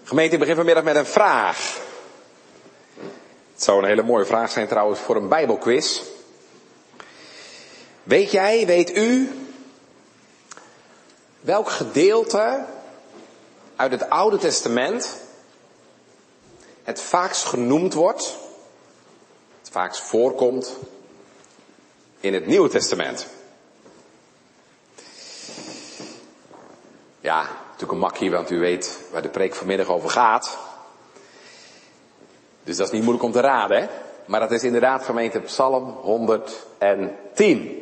Gemeente, ik begin vanmiddag met een vraag. Het zou een hele mooie vraag zijn trouwens voor een Bijbelquiz. Weet u, welk gedeelte uit het Oude Testament het vaakst genoemd wordt, het vaakst voorkomt in het Nieuwe Testament? Ja, natuurlijk een makkie, want u weet waar de preek vanmiddag over gaat. Dus dat is niet moeilijk om te raden, hè? Maar dat is inderdaad, gemeente, Psalm 110.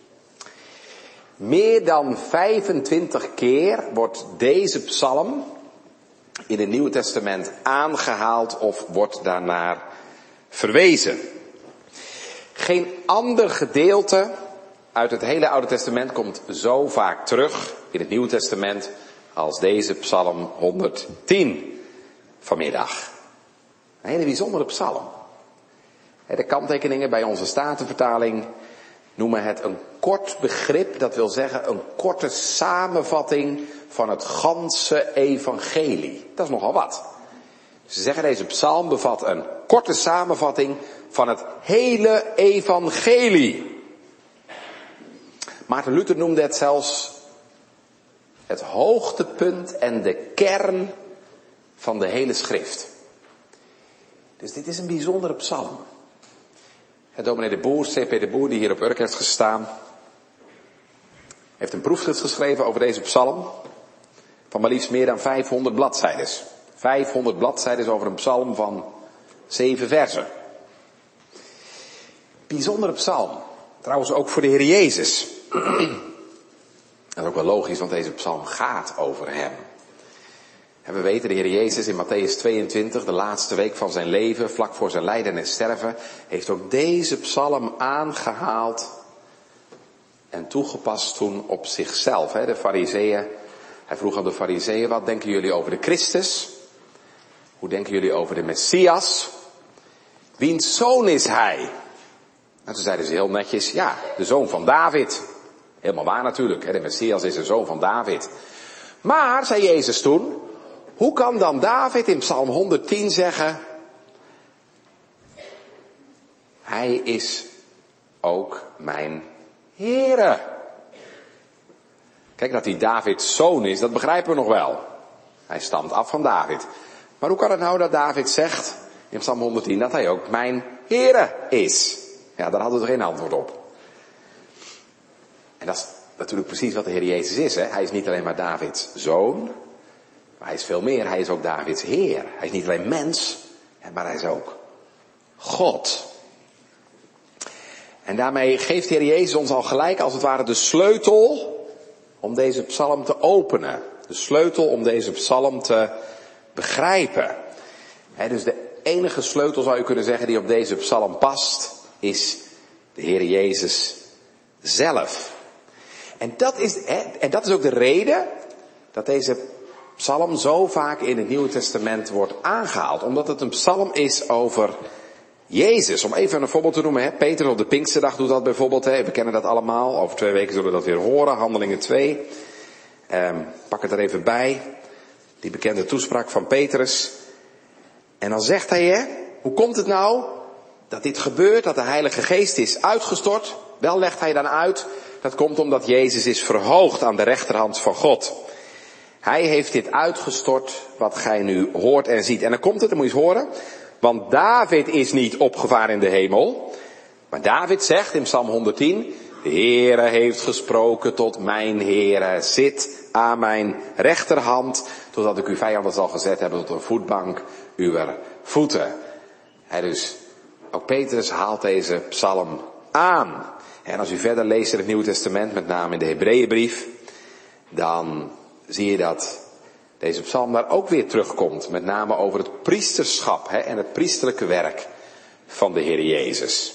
Meer dan 25 keer wordt deze psalm in het Nieuwe Testament aangehaald of wordt daarnaar verwezen. Geen ander gedeelte uit het hele Oude Testament komt zo vaak terug in het Nieuwe Testament als deze psalm 110 vanmiddag. Een hele bijzondere psalm. De kanttekeningen bij onze Statenvertaling noemen het een kort begrip, dat wil zeggen een korte samenvatting van het ganse evangelie. Dat is nogal wat. Ze zeggen deze psalm bevat een korte samenvatting van het hele evangelie. Maarten Luther noemde het zelfs het hoogtepunt en de kern van de hele schrift. Dus dit is een bijzondere psalm. Dominee de Boer, C.P. de Boer, die hier op Urk heeft gestaan, heeft een proefschrift geschreven over deze psalm van maar liefst meer dan 500 bladzijden. 500 bladzijden over een psalm van 7 versen. Bijzondere psalm. Trouwens ook voor de Heer Jezus. Dat is ook wel logisch, want deze psalm gaat over hem. En we weten, de Heer Jezus in Mattheüs 22, de laatste week van zijn leven, vlak voor zijn lijden en sterven, heeft ook deze psalm aangehaald en toegepast toen op zichzelf. De Farizeeën, hij vroeg aan de Farizeeën, wat denken jullie over de Christus? Hoe denken jullie over de Messias? Wiens zoon is hij? En toen zeiden ze heel netjes, ja, de zoon van David. Helemaal waar natuurlijk, de Messias is de zoon van David. Maar, zei Jezus toen, hoe kan dan David in Psalm 110 zeggen, hij is ook mijn Heere? Kijk, dat hij Davids zoon is, dat begrijpen we nog wel. Hij stamt af van David. Maar hoe kan het nou dat David zegt in Psalm 110 dat hij ook mijn Heere is? Ja, daar hadden we geen antwoord op. En dat is natuurlijk precies wat de Heer Jezus is. Hè? Hij is niet alleen maar Davids zoon, maar hij is veel meer. Hij is ook Davids Heer. Hij is niet alleen mens, maar hij is ook God. En daarmee geeft de Heer Jezus ons al gelijk als het ware de sleutel om deze psalm te openen. De sleutel om deze psalm te begrijpen. Dus de enige sleutel, zou je kunnen zeggen, die op deze psalm past, is de Heer Jezus zelf. En dat is ook de reden dat deze psalm zo vaak in het Nieuwe Testament wordt aangehaald. Omdat het een psalm is over Jezus. Om even een voorbeeld te noemen. Peter op de Pinksterdag doet dat bijvoorbeeld. We kennen dat allemaal. Over 2 weken zullen we dat weer horen. Handelingen 2. Pak het er even bij. Die bekende toespraak van Petrus. En dan zegt hij, hoe komt het nou dat dit gebeurt? Dat de Heilige Geest is uitgestort? Wel legt hij dan uit, dat komt omdat Jezus is verhoogd aan de rechterhand van God. Hij heeft dit uitgestort wat gij nu hoort en ziet. En dan komt het, dan moet je eens horen. Want David is niet opgevaren in de hemel. Maar David zegt in Psalm 110, de Heere heeft gesproken tot mijn Heere. Zit aan mijn rechterhand, totdat ik uw vijanden zal gezet hebben tot een voetbank uw voeten. Dus ook Petrus haalt deze psalm aan. En als u verder leest in het Nieuwe Testament, met name in de Hebreeënbrief, dan zie je dat deze psalm daar ook weer terugkomt. Met name over het priesterschap en het priesterlijke werk van de Heer Jezus.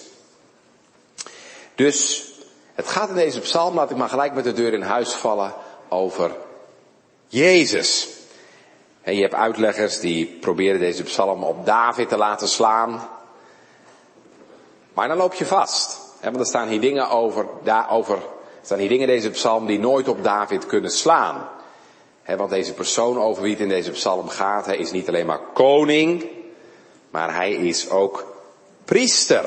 Dus het gaat in deze psalm, laat ik maar gelijk met de deur in huis vallen, over Jezus. En je hebt uitleggers die proberen deze psalm op David te laten slaan. Maar dan loop je vast. Want er staan hier dingen er staan hier dingen in deze psalm die nooit op David kunnen slaan. Want deze persoon over wie het in deze psalm gaat, hij is niet alleen maar koning, maar hij is ook priester.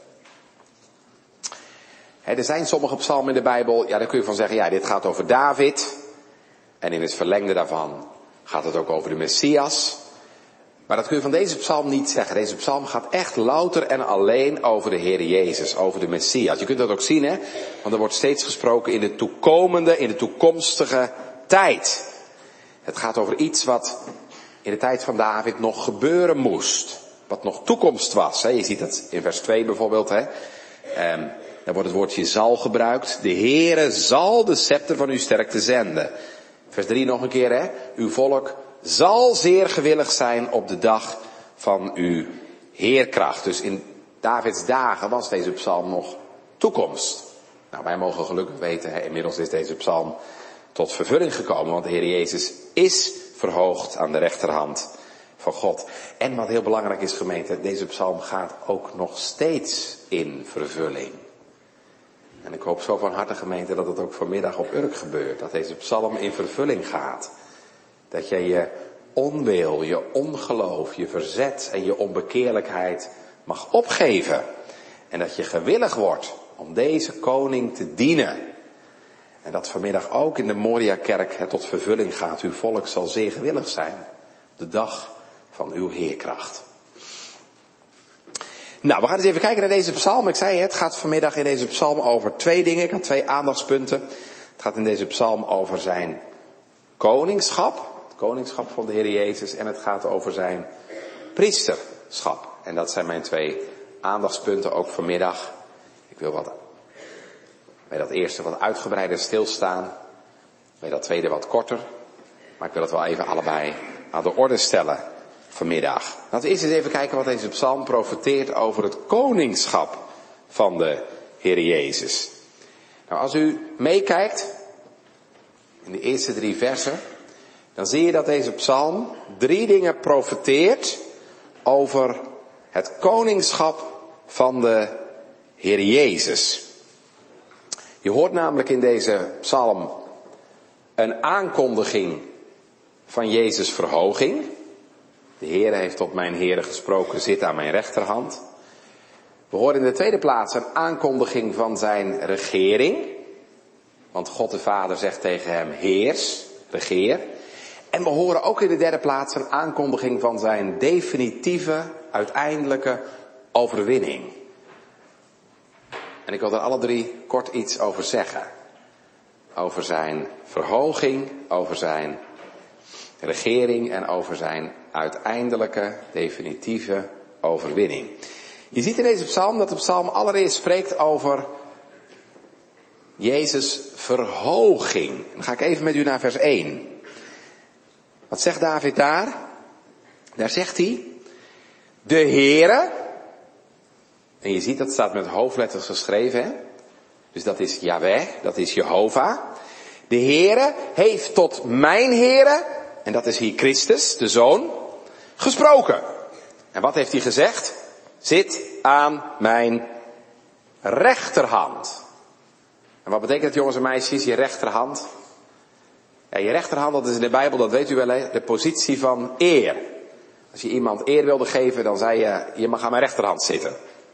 Er zijn sommige psalmen in de Bijbel, daar kun je van zeggen, dit gaat over David. En in het verlengde daarvan gaat het ook over de Messias. Maar dat kun je van deze psalm niet zeggen. Deze psalm gaat echt louter en alleen over de Heer Jezus, over de Messias. Je kunt dat ook zien, want er wordt steeds gesproken in de toekomstige tijd. Het gaat over iets wat in de tijd van David nog gebeuren moest. Wat nog toekomst was. Je ziet dat in vers 2 bijvoorbeeld. Daar wordt het woordje zal gebruikt. De Heere zal de scepter van uw sterkte zenden. Vers 3 nog een keer. Uw volk zal zeer gewillig zijn op de dag van uw heerkracht. Dus in Davids dagen was deze psalm nog toekomst. Nou, wij mogen gelukkig weten, inmiddels is deze psalm tot vervulling gekomen. Want de Heer Jezus is verhoogd aan de rechterhand van God. En wat heel belangrijk is, gemeente, deze psalm gaat ook nog steeds in vervulling. En ik hoop zo van harte, gemeente, dat het ook vanmiddag op Urk gebeurt. Dat deze psalm in vervulling gaat. Dat jij je onwil, je ongeloof, je verzet en je onbekeerlijkheid mag opgeven. En dat je gewillig wordt om deze koning te dienen. En dat vanmiddag ook in de Moria-kerk het tot vervulling gaat. Uw volk zal zeer gewillig zijn. De dag van uw heerkracht. Nou, we gaan eens even kijken naar deze psalm. Ik zei het gaat vanmiddag in deze psalm over 2 dingen. Ik had 2 aandachtspunten. Het gaat in deze psalm over zijn koningschap. Het koningschap van de Heer Jezus. En het gaat over zijn priesterschap. En dat zijn mijn 2 aandachtspunten ook vanmiddag. Ik wil bij dat eerste wat uitgebreider stilstaan. Bij dat tweede wat korter. Maar ik wil het wel even allebei aan de orde stellen vanmiddag. Laten we eerst eens even kijken wat deze psalm profeteert over het koningschap van de Heer Jezus. Nou, als u meekijkt in de eerste 3 versen, dan zie je dat deze psalm 3 dingen profeteert over het koningschap van de Heer Jezus. Je hoort namelijk in deze psalm een aankondiging van Jezus' verhoging. De Heer heeft tot mijn Heere gesproken, zit aan mijn rechterhand. We horen in de tweede plaats een aankondiging van zijn regering. Want God de Vader zegt tegen hem, heers, regeer. En we horen ook in de derde plaats een aankondiging van zijn definitieve, uiteindelijke overwinning. En ik wil er alle 3 kort iets over zeggen. Over zijn verhoging, over zijn regering en over zijn uiteindelijke, definitieve overwinning. Je ziet in deze psalm dat de psalm allereerst spreekt over Jezus' verhoging. Dan ga ik even met u naar vers 1. Wat zegt David daar? Daar zegt hij, de Heere, en je ziet dat staat met hoofdletters geschreven, dus dat is Yahweh, dat is Jehovah. De Heere heeft tot mijn Heere, en dat is hier Christus, de Zoon, gesproken. En wat heeft hij gezegd? Zit aan mijn rechterhand. En wat betekent het, jongens en meisjes, je rechterhand? Ja, je rechterhand, dat is in de Bijbel, dat weet u wel, de positie van eer. Als je iemand eer wilde geven, dan zei je, je mag aan mijn rechterhand zitten.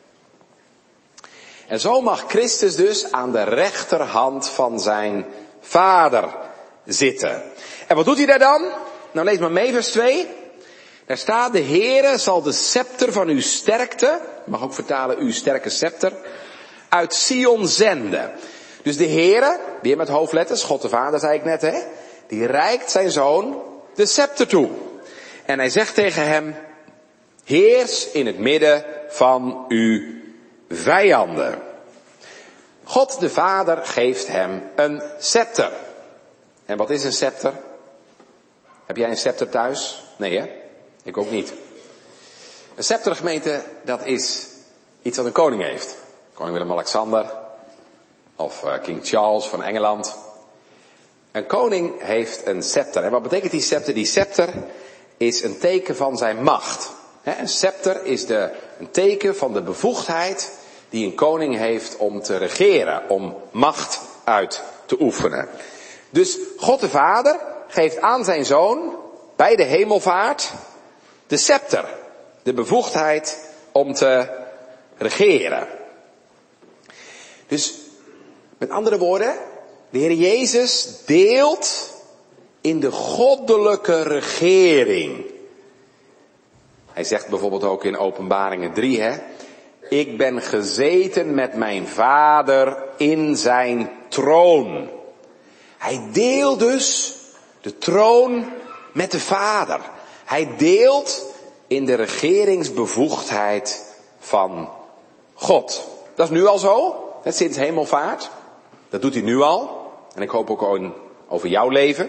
En zo mag Christus dus aan de rechterhand van zijn Vader zitten. En wat doet hij daar dan? Nou, lees maar mee, vers 2. Daar staat, de Heere zal de scepter van uw sterkte, mag ook vertalen uw sterke scepter, uit Sion zenden. Dus de Heere, weer met hoofdletters, God de Vader zei ik net, die reikt zijn zoon de scepter toe. En hij zegt tegen hem, heers in het midden van uw vijanden. God de Vader geeft hem een scepter. En wat is een scepter? Heb jij een scepter thuis? Nee, hè? Ik ook niet. Een scepter, gemeente, dat is iets wat een koning heeft. Koning Willem-Alexander of King Charles van Engeland. Een koning heeft een scepter. En wat betekent die scepter? Die scepter is een teken van zijn macht. Een scepter is een teken van de bevoegdheid die een koning heeft om te regeren, om macht uit te oefenen. Dus God de Vader geeft aan zijn zoon, bij de hemelvaart, de scepter. De bevoegdheid om te regeren. Dus, met andere woorden, de Heer Jezus deelt in de goddelijke regering. Hij zegt bijvoorbeeld ook in Openbaringen 3, ik ben gezeten met mijn Vader in zijn troon. Hij deelt dus de troon met de Vader. Hij deelt in de regeringsbevoegdheid van God. Dat is nu al zo, sinds hemelvaart. Dat doet hij nu al. En ik hoop ook over jouw leven.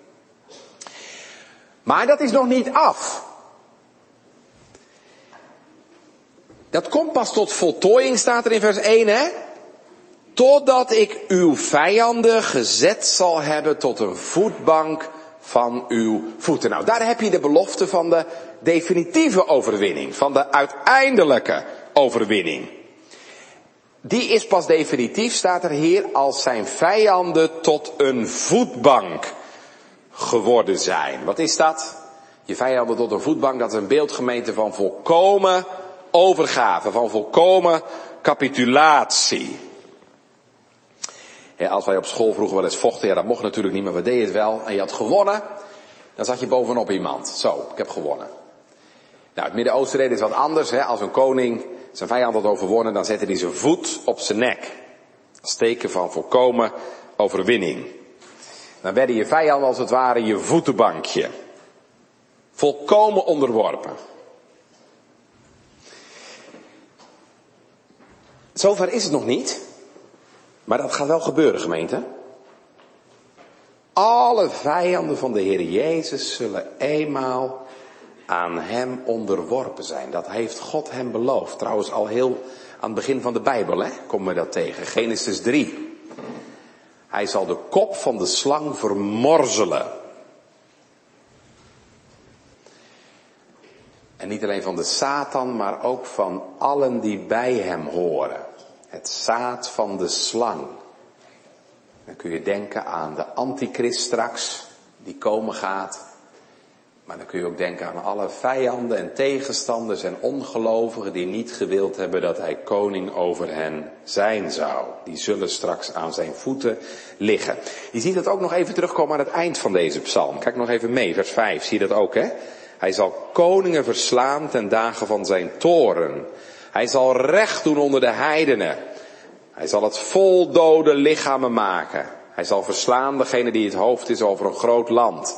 Maar dat is nog niet af. Dat komt pas tot voltooiing, staat er in vers 1, Totdat ik uw vijanden gezet zal hebben tot een voetbank van uw voeten. Nou, daar heb je de belofte van de definitieve overwinning. Van de uiteindelijke overwinning. Die is pas definitief, staat er hier, als zijn vijanden tot een voetbank geworden zijn. Wat is dat? Je vijanden tot een voetbank, dat is een beeldgemeente van volkomen overgave, van volkomen capitulatie. Ja, als wij op school vroeger wel eens vochten, dat mocht natuurlijk niet, maar we deden het wel. En je had gewonnen, dan zat je bovenop iemand. Zo, ik heb gewonnen. Nou, het Midden-Oosten deed is wat anders. Als een koning zijn vijand had overwonnen, dan zette hij zijn voet op zijn nek. Als teken van volkomen overwinning. Dan werden je vijanden als het ware je voetenbankje. Volkomen onderworpen. Zover is het nog niet. Maar dat gaat wel gebeuren, gemeente. Alle vijanden van de Heer Jezus zullen eenmaal aan hem onderworpen zijn. Dat heeft God hem beloofd. Trouwens al heel aan het begin van de Bijbel, komen we dat tegen. Genesis 3. Hij zal de kop van de slang vermorzelen. En niet alleen van de Satan, maar ook van allen die bij hem horen. Het zaad van de slang. Dan kun je denken aan de antichrist straks, die komen gaat. Maar dan kun je ook denken aan alle vijanden en tegenstanders en ongelovigen die niet gewild hebben dat hij koning over hen zijn zou. Die zullen straks aan zijn voeten liggen. Je ziet dat ook nog even terugkomen aan het eind van deze psalm. Kijk nog even mee, vers 5, zie je dat ook, Hij zal koningen verslaan ten dagen van zijn toorn. Hij zal recht doen onder de heidenen. Hij zal het vol dode lichamen maken. Hij zal verslaan degene die het hoofd is over een groot land.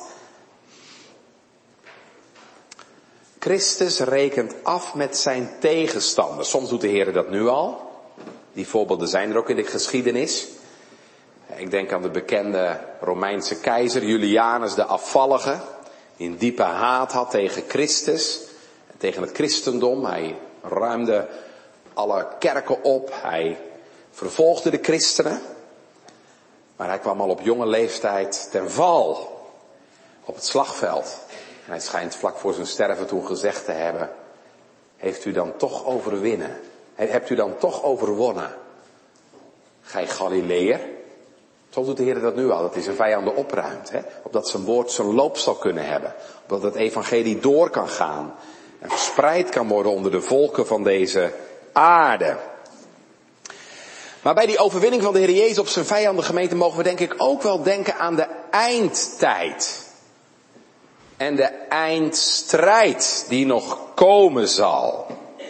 Christus rekent af met zijn tegenstanders. Soms doet de Heer dat nu al. Die voorbeelden zijn er ook in de geschiedenis. Ik denk aan de bekende Romeinse keizer Julianus de Afvallige. Die een diepe haat had tegen Christus. Tegen het christendom. Hij ruimde alle kerken op. Hij vervolgde de christenen. Maar hij kwam al op jonge leeftijd ten val. Op het slagveld. En hij schijnt vlak voor zijn sterven toen gezegd te hebben. Heeft u dan toch overwinnen? Hebt u dan toch overwonnen? Gij Galileër? Zo doet de Heer dat nu al. Dat hij zijn vijanden opruimt. Opdat zijn woord zijn loop zal kunnen hebben. Opdat het evangelie door kan gaan. En verspreid kan worden onder de volken van deze aarde. Maar bij die overwinning van de Heer Jezus op zijn vijanden, gemeente, mogen we denk ik ook wel denken aan de eindtijd. En de eindstrijd die nog komen zal.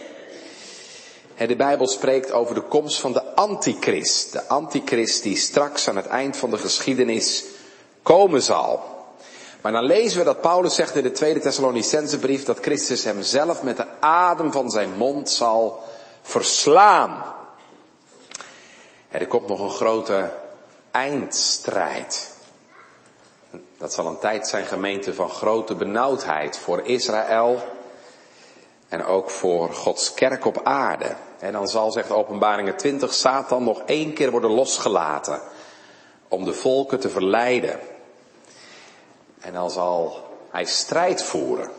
De Bijbel spreekt over de komst van de antichrist. De antichrist die straks aan het eind van de geschiedenis komen zal. Maar dan lezen we dat Paulus zegt in de tweede Thessalonicensebrief dat Christus hem zelf met de adem van zijn mond zal verslaan. Er komt nog een grote eindstrijd. Dat zal een tijd zijn, gemeente, van grote benauwdheid voor Israël en ook voor Gods kerk op aarde. En dan zal, zegt Openbaringen 20, Satan nog 1 keer worden losgelaten om de volken te verleiden. En dan zal hij strijd voeren.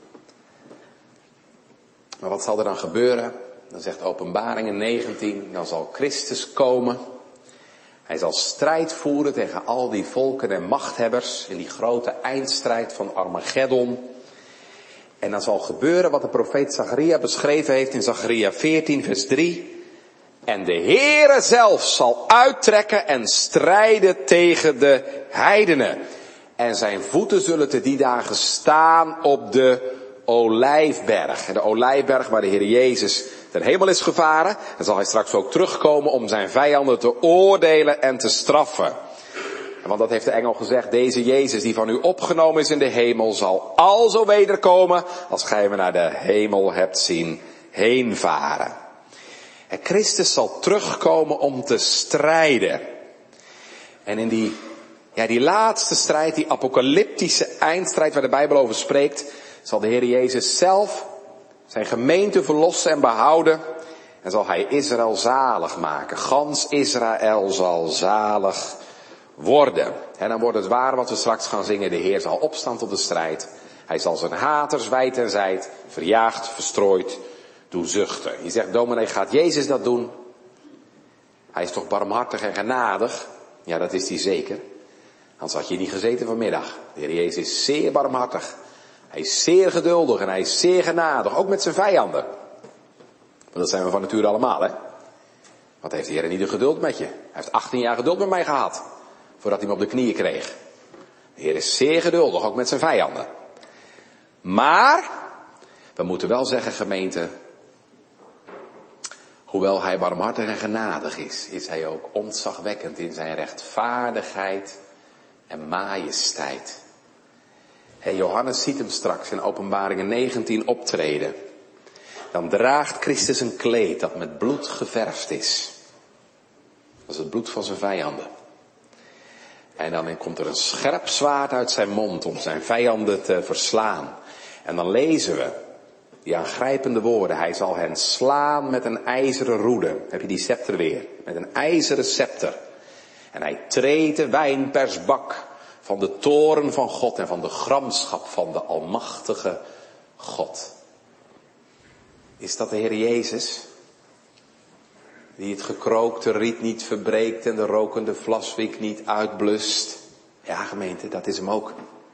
Maar wat zal er dan gebeuren? Dan zegt Openbaringen 19, dan zal Christus komen. Hij zal strijd voeren tegen al die volken en machthebbers in die grote eindstrijd van Armageddon. En dan zal gebeuren wat de profeet Zacharia beschreven heeft in Zacharia 14 vers 3. En de Heere zelf zal uittrekken en strijden tegen de heidenen. En zijn voeten zullen te die dagen staan op de Olijfberg. En de Olijfberg waar de Heer Jezus ten hemel is gevaren. Dan zal hij straks ook terugkomen om zijn vijanden te oordelen en te straffen. Want dat heeft de engel gezegd, deze Jezus die van u opgenomen is in de hemel zal alzo wederkomen als gij hem naar de hemel hebt zien heenvaren. En Christus zal terugkomen om te strijden. En in die laatste strijd, die apocalyptische eindstrijd waar de Bijbel over spreekt, zal de Heer Jezus zelf zijn gemeente verlossen en behouden. En zal hij Israël zalig maken. Gans Israël zal zalig worden. En dan wordt het waar wat we straks gaan zingen. De Heer zal opstaan tot de strijd. Hij zal zijn haters wijd en zijd, verjaagd, verstrooid, doen zuchten. Je zegt, dominee, gaat Jezus dat doen? Hij is toch barmhartig en genadig? Ja, dat is hij zeker. Anders had je niet gezeten vanmiddag. De Heer Jezus is zeer barmhartig. Hij is zeer geduldig en hij is zeer genadig. Ook met zijn vijanden. Want dat zijn we van nature allemaal, hè? Wat heeft de Heer niet de geduld met je? Hij heeft 18 jaar geduld met mij gehad. Voordat hij me op de knieën kreeg. De Heer is zeer geduldig, ook met zijn vijanden. Maar, we moeten wel zeggen, gemeente, hoewel hij barmhartig en genadig is hij ook ontzagwekkend in zijn rechtvaardigheid en majesteit. En Johannes ziet hem straks in Openbaringen 19 optreden. Dan draagt Christus een kleed dat met bloed geverfd is. Dat is het bloed van zijn vijanden. En dan komt er een scherp zwaard uit zijn mond om zijn vijanden te verslaan. En dan lezen we die aangrijpende woorden. Hij zal hen slaan met een ijzeren roede. Heb je die scepter weer? Met een ijzeren scepter. En hij treedt de wijnpersbak van de toorn van God en van de gramschap van de almachtige God. Is dat de Heer Jezus? Die het gekrookte riet niet verbreekt en de rokende vlaswiek niet uitblust. Ja, gemeente, dat is hem ook.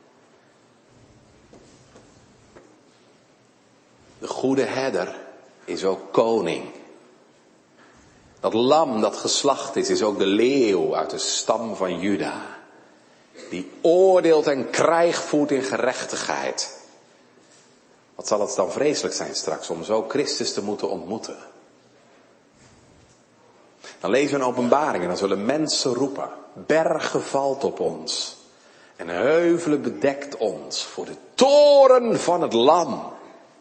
De goede herder is ook koning. Dat lam dat geslacht is ook de leeuw uit de stam van Juda. Die oordeelt en krijg voert in gerechtigheid. Wat zal het dan vreselijk zijn straks om zo Christus te moeten ontmoeten. Dan lezen we een openbaring en dan zullen mensen roepen. Bergen valt op ons. En heuvelen bedekt ons voor de toren van het lam.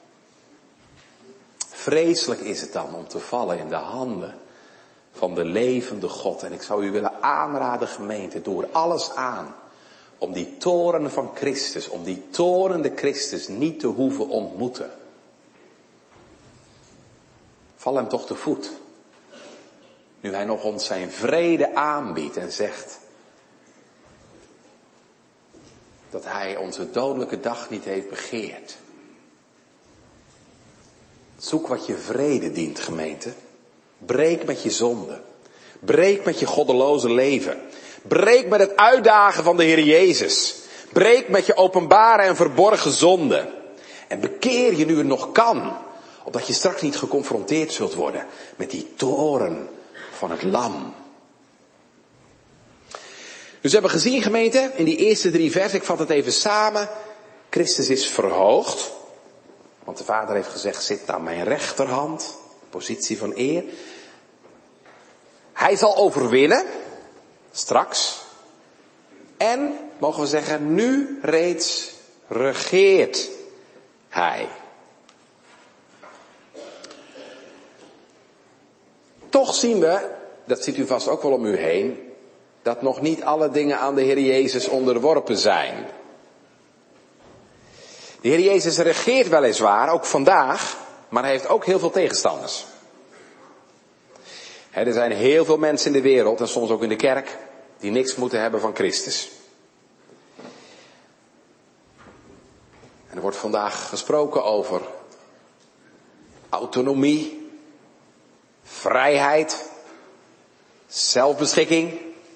Vreselijk is het dan om te vallen in de handen van de levende God. En ik zou u willen aanraden, gemeente, doe er alles aan om die toren van Christus, om die torende Christus niet te hoeven ontmoeten. Val hem toch te voet. Nu hij nog ons zijn vrede aanbiedt en zegt dat hij onze dodelijke dag niet heeft begeerd. Zoek wat je vrede dient, gemeente. Breek met je zonde. Breek met je goddeloze leven. Breek met het uitdagen van de Heer Jezus. Breek met je openbare en verborgen zonde. En bekeer je nu het nog kan. Opdat je straks niet geconfronteerd zult worden met die toren van het lam. Dus we hebben gezien, gemeente, in die eerste 3 versen, ik vat het even samen. Christus is verhoogd. Want de Vader heeft gezegd, zit aan mijn rechterhand. Positie van eer. Hij zal overwinnen. Straks. En, mogen we zeggen, nu reeds regeert hij. Toch zien we, dat ziet u vast ook wel om u heen, dat nog niet alle dingen aan de Heer Jezus onderworpen zijn. De Heer Jezus regeert weliswaar, ook vandaag, maar hij heeft ook heel veel tegenstanders. Er zijn heel veel mensen in de wereld, en soms ook in de kerk, die niks moeten hebben van Christus. En er wordt vandaag gesproken over autonomie, vrijheid, zelfbeschikking.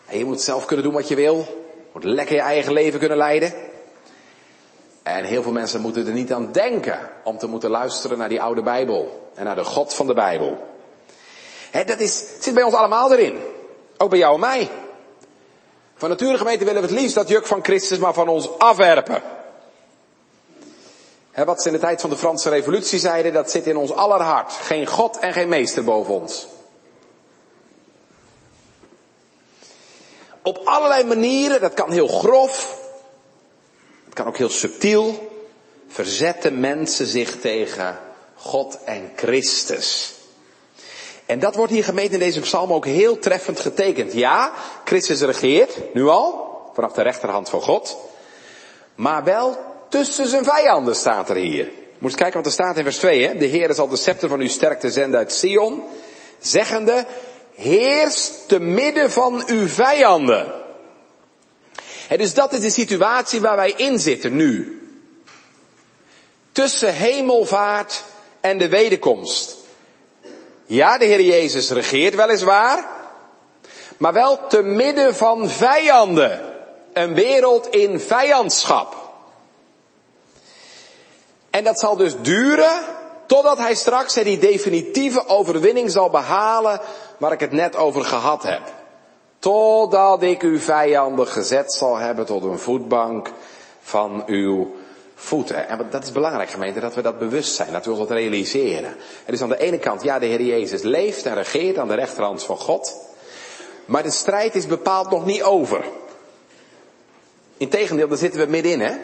En je moet zelf kunnen doen wat je wil. Je moet lekker je eigen leven kunnen leiden. En heel veel mensen moeten er niet aan denken om te moeten luisteren naar die oude Bijbel. En naar de God van de Bijbel. Zit bij ons allemaal erin. Ook bij jou en mij. Van nature gemeente willen we het liefst dat juk van Christus maar van ons afwerpen. Wat ze in de tijd van de Franse Revolutie zeiden, dat zit in ons aller hart. Geen God en geen meester boven ons. Op allerlei manieren, dat kan heel grof, het kan ook heel subtiel, verzetten mensen zich tegen God en Christus. En dat wordt hier gemeente in deze psalm ook heel treffend getekend. Ja, Christus regeert, nu al, vanaf de rechterhand van God. Maar wel tussen zijn vijanden staat er hier. Moet eens kijken wat er staat in vers 2. Hè? De Heer zal de scepter van uw sterkte zenden uit Sion. Zeggende, heers te midden van uw vijanden. Dus dat is de situatie waar wij in zitten nu. Tussen hemelvaart en de wederkomst. Ja, de Heer Jezus regeert weliswaar, maar wel te midden van vijanden. Een wereld in vijandschap. En dat zal dus duren totdat hij straks die definitieve overwinning zal behalen waar ik het net over gehad heb. Totdat ik uw vijanden gezet zal hebben tot een voetbank van uw voeten. En dat is belangrijk gemeente, dat we dat bewust zijn, dat we ons dat realiseren. En dus aan de ene kant, ja, de Heer Jezus leeft en regeert aan de rechterhand van God. Maar de strijd is bepaald nog niet over. Integendeel, daar zitten we middenin, hè.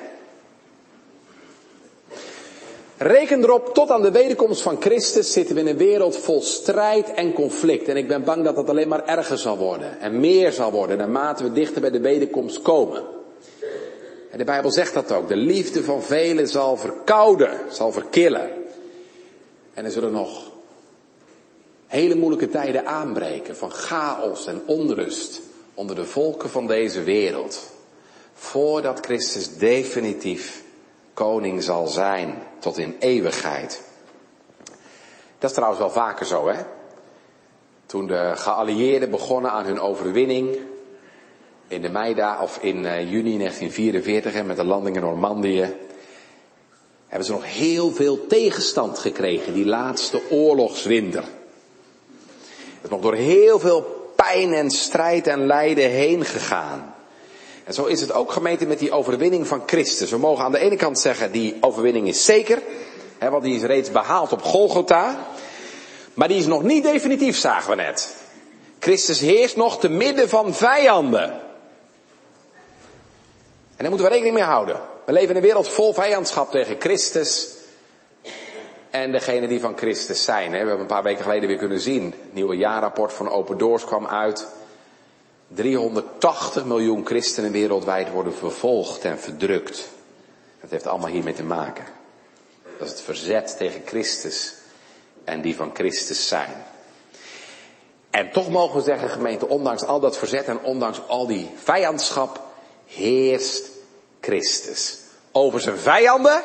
Reken erop, tot aan de wederkomst van Christus zitten we in een wereld vol strijd en conflict. En ik ben bang dat dat alleen maar erger zal worden. En meer zal worden naarmate we dichter bij de wederkomst komen. En de Bijbel zegt dat ook. De liefde van velen zal verkouden, zal verkillen. En er zullen nog hele moeilijke tijden aanbreken van chaos en onrust onder de volken van deze wereld. Voordat Christus definitief koning zal zijn tot in eeuwigheid. Dat is trouwens wel vaker zo, hè. Toen de geallieerden begonnen aan hun overwinning in de meidagen of in juni 1944 met de landing in Normandië, hebben ze nog heel veel tegenstand gekregen, die laatste oorlogswinter. Het is nog door heel veel pijn en strijd en lijden heen gegaan. En zo is het ook gemeente met die overwinning van Christus. We mogen aan de ene kant zeggen, die overwinning is zeker, want die is reeds behaald op Golgotha. Maar die is nog niet definitief, zagen we net. Christus heerst nog te midden van vijanden. En daar moeten we rekening mee houden. We leven in een wereld vol vijandschap tegen Christus en degenen die van Christus zijn. We hebben een paar weken geleden weer kunnen zien. Het nieuwe jaarrapport van Open Doors kwam uit. 380 miljoen christenen wereldwijd worden vervolgd en verdrukt. Dat heeft allemaal hiermee te maken. Dat is het verzet tegen Christus en die van Christus zijn. En toch mogen we zeggen, gemeente, ondanks al dat verzet en ondanks al die vijandschap, heerst Christus over zijn vijanden.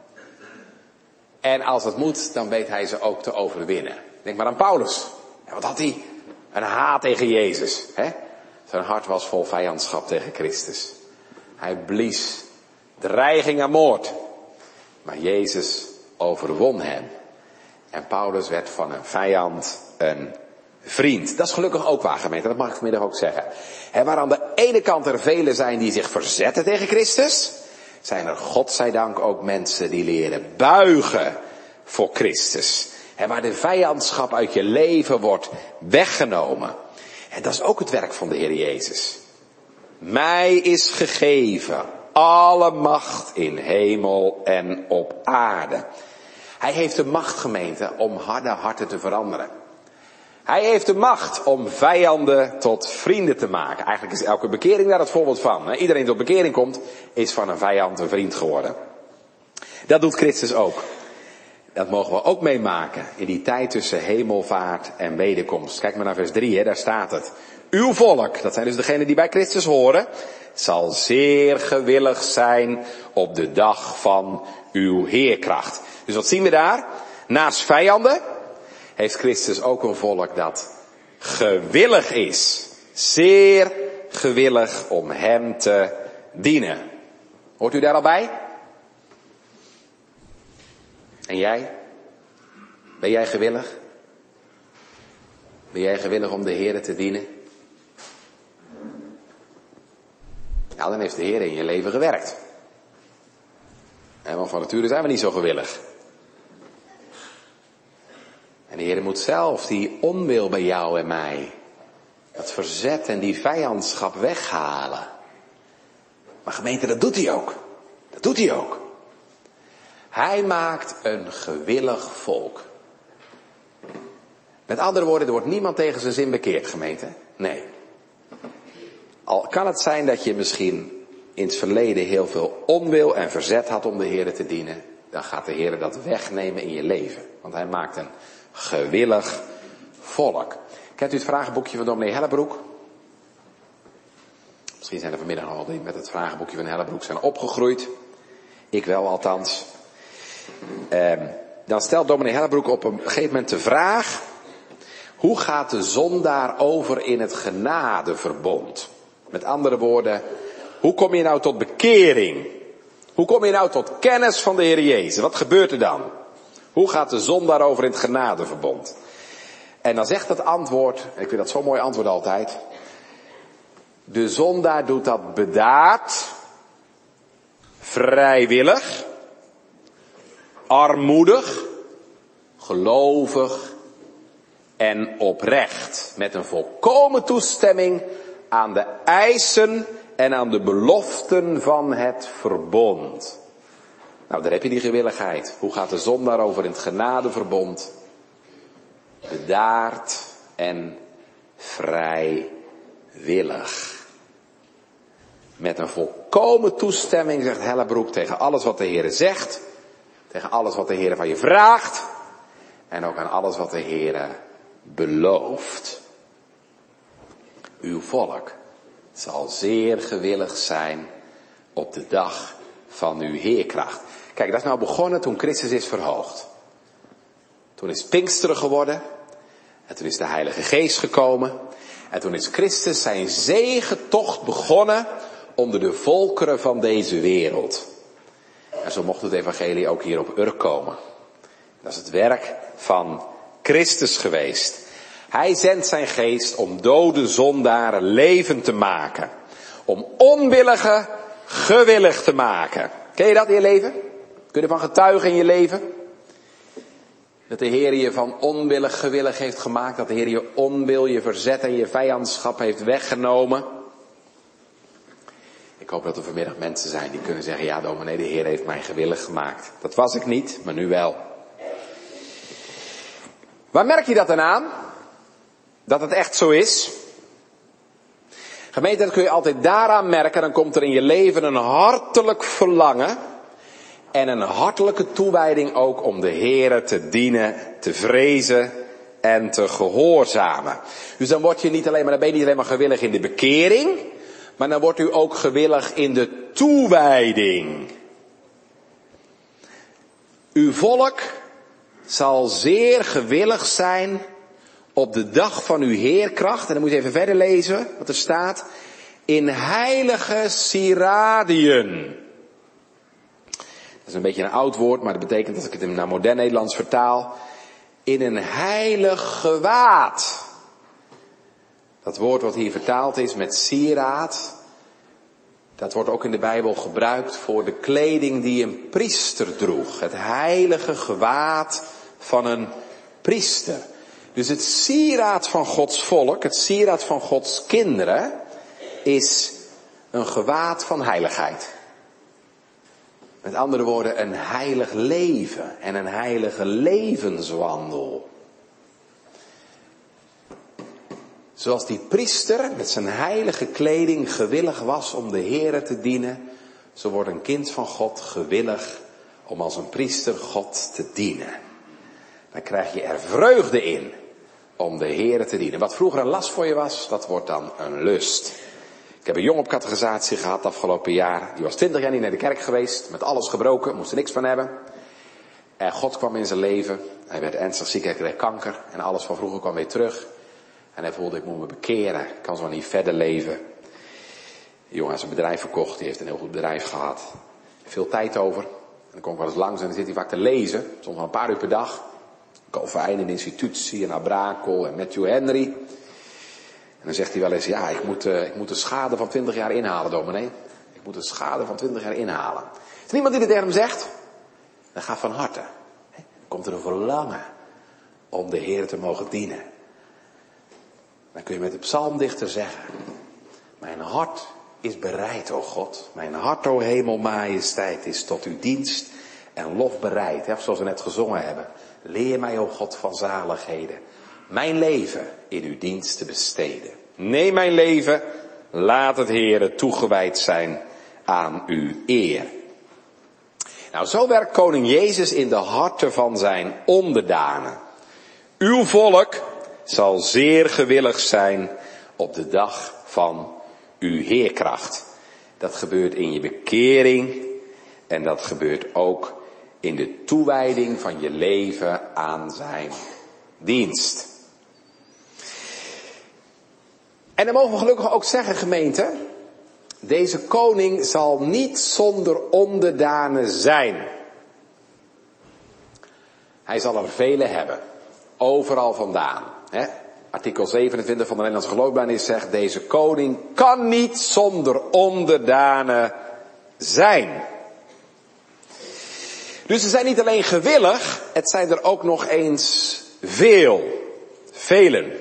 En als het moet, dan weet hij ze ook te overwinnen. Denk maar aan Paulus. En wat had hij? Een haat tegen Jezus. Hè? Zijn hart was vol vijandschap tegen Christus. Hij blies dreiging en moord. Maar Jezus overwon hem. En Paulus werd van een vijand een vriend. Dat is gelukkig ook waar, gemeente. Dat mag ik vanmiddag ook zeggen. Waar aan de ene kant er velen zijn die zich verzetten tegen Christus, zijn er godzijdank ook mensen die leren buigen voor Christus. Waar de vijandschap uit je leven wordt weggenomen. En dat is ook het werk van de Heer Jezus. Mij is gegeven alle macht in hemel en op aarde. Hij heeft de macht, gemeente, om harde harten te veranderen. Hij heeft de macht om vijanden tot vrienden te maken. Eigenlijk is elke bekering daar het voorbeeld van. Iedereen die tot bekering komt, is van een vijand een vriend geworden. Dat doet Christus ook. Dat mogen we ook meemaken in die tijd tussen hemelvaart en wederkomst. Kijk maar naar vers 3, daar staat het. Uw volk, dat zijn dus degenen die bij Christus horen, zal zeer gewillig zijn op de dag van uw heerkracht. Dus wat zien we daar? Naast vijanden heeft Christus ook een volk dat gewillig is. Zeer gewillig om hem te dienen. Hoort u daar al bij? En jij? Ben jij gewillig? Ben jij gewillig om de Heere te dienen? Ja, dan heeft de Heer in je leven gewerkt. Want van nature zijn we niet zo gewillig. En de Heer moet zelf die onwil bij jou en mij, dat verzet en die vijandschap weghalen. Maar gemeente, dat doet hij ook. Dat doet hij ook. Hij maakt een gewillig volk. Met andere woorden, er wordt niemand tegen zijn zin bekeerd, gemeente. Nee. Al kan het zijn dat je misschien in het verleden heel veel onwil en verzet had om de Heer te dienen, dan gaat de Heer dat wegnemen in je leven. Want hij maakt een gewillig volk. Kent u het vragenboekje van dominee Hellebroek? Misschien zijn er vanmiddag nog wel die met het vragenboekje van Hellebroek zijn opgegroeid. Ik wel althans. Dan stelt dominee Hellebroek op een gegeven moment de vraag: hoe gaat de zondaar over in het genadeverbond? Met andere woorden, hoe kom je nou tot bekering? Hoe kom je nou tot kennis van de Heer Jezus? Wat gebeurt er dan? Hoe gaat de zondaar over in het genadeverbond? En dan zegt het antwoord, ik vind dat zo'n mooi antwoord altijd: de zondaar doet dat bedaard, vrijwillig, armoedig, gelovig en oprecht. Met een volkomen toestemming aan de eisen en aan de beloften van het verbond. Nou, daar heb je die gewilligheid. Hoe gaat de zondaar over in het genadeverbond? Bedaard en vrijwillig. Met een volkomen toestemming, zegt Hellebroek, tegen alles wat de Heer zegt. Tegen alles wat de Heer van je vraagt. En ook aan alles wat de Heer belooft. Uw volk zal zeer gewillig zijn op de dag van uw heerkracht. Kijk, dat is nou begonnen toen Christus is verhoogd. Toen is Pinksteren geworden. En toen is de Heilige Geest gekomen. En toen is Christus zijn zegetocht begonnen onder de volkeren van deze wereld. En zo mocht het evangelie ook hier op Urk komen. Dat is het werk van Christus geweest. Hij zendt zijn geest om dode zondaren levend te maken. Om onwilligen gewillig te maken. Ken je dat in je leven? Kun je ervan getuigen in je leven? Dat de Heer je van onwillig gewillig heeft gemaakt. Dat de Heer je onwil, je verzet en je vijandschap heeft weggenomen. Ik hoop dat er vanmiddag mensen zijn die kunnen zeggen: ja, dominee, de Heer heeft mij gewillig gemaakt. Dat was ik niet, maar nu wel. Waar merk je dat dan aan? Dat het echt zo is? Gemeente, dat kun je altijd daaraan merken. Dan komt er in je leven een hartelijk verlangen. En een hartelijke toewijding ook om de Heere te dienen, te vrezen en te gehoorzamen. Dus dan word je niet alleen maar, dan ben je niet alleen maar gewillig in de bekering, maar dan wordt u ook gewillig in de toewijding. Uw volk zal zeer gewillig zijn op de dag van uw heerkracht. En dan moet je even verder lezen wat er staat. In heilige sieradiën. Dat is een beetje een oud woord, maar dat betekent, als ik het naar modern Nederlands vertaal, in een heilig gewaad. Dat woord wat hier vertaald is met sieraad, dat wordt ook in de Bijbel gebruikt voor de kleding die een priester droeg. Het heilige gewaad van een priester. Dus het sieraad van Gods volk, het sieraad van Gods kinderen, is een gewaad van heiligheid. Met andere woorden, een heilig leven en een heilige levenswandel. Zoals die priester met zijn heilige kleding gewillig was om de Heere te dienen, zo wordt een kind van God gewillig om als een priester God te dienen. Dan krijg je er vreugde in om de Heere te dienen. Wat vroeger een last voor je was, dat wordt dan een lust. Ik heb een jongen op catechisatie gehad afgelopen jaar. Die was 20 jaar niet naar de kerk geweest. Met alles gebroken. Moest er niks van hebben. En God kwam in zijn leven. Hij werd ernstig ziek. Hij kreeg kanker. En alles van vroeger kwam weer terug. En hij voelde: ik moet me bekeren. Ik kan zo niet verder leven. Die jongen heeft zijn bedrijf verkocht, die heeft een heel goed bedrijf gehad. Veel tijd over. En dan kom ik wel eens langs en dan zit hij vaak te lezen. Soms wel een paar uur per dag. Calvijn en Institutie en Abrakel en Matthew Henry. En dan zegt hij wel eens, ja, ik moet de schade van 20 jaar inhalen, dominee. Ik moet de schade van 20 jaar inhalen. Is er niemand die dit tegen hem zegt? Dan gaat van harte. Dan komt er een verlangen om de Heer te mogen dienen. Dan kun je met de psalmdichter zeggen, mijn hart is bereid, o God. Mijn hart, o hemelmajesteit, is tot uw dienst en lof bereid. Hè? Zoals we net gezongen hebben. Leer mij, o God, van zaligheden. Mijn leven in uw dienst te besteden. Neem mijn leven, laat het Heere toegewijd zijn aan uw eer. Nou, zo werkt koning Jezus in de harten van zijn onderdanen. Uw volk zal zeer gewillig zijn op de dag van uw heerkracht. Dat gebeurt in je bekering en dat gebeurt ook in de toewijding van je leven aan zijn dienst. En dan mogen we gelukkig ook zeggen, gemeente, deze koning zal niet zonder onderdanen zijn. Hij zal er vele hebben, overal vandaan. Hè? Artikel 27 van de Nederlandse geloofsbelijdenis zegt, deze koning kan niet zonder onderdanen zijn. Dus ze zijn niet alleen gewillig, het zijn er ook nog eens velen.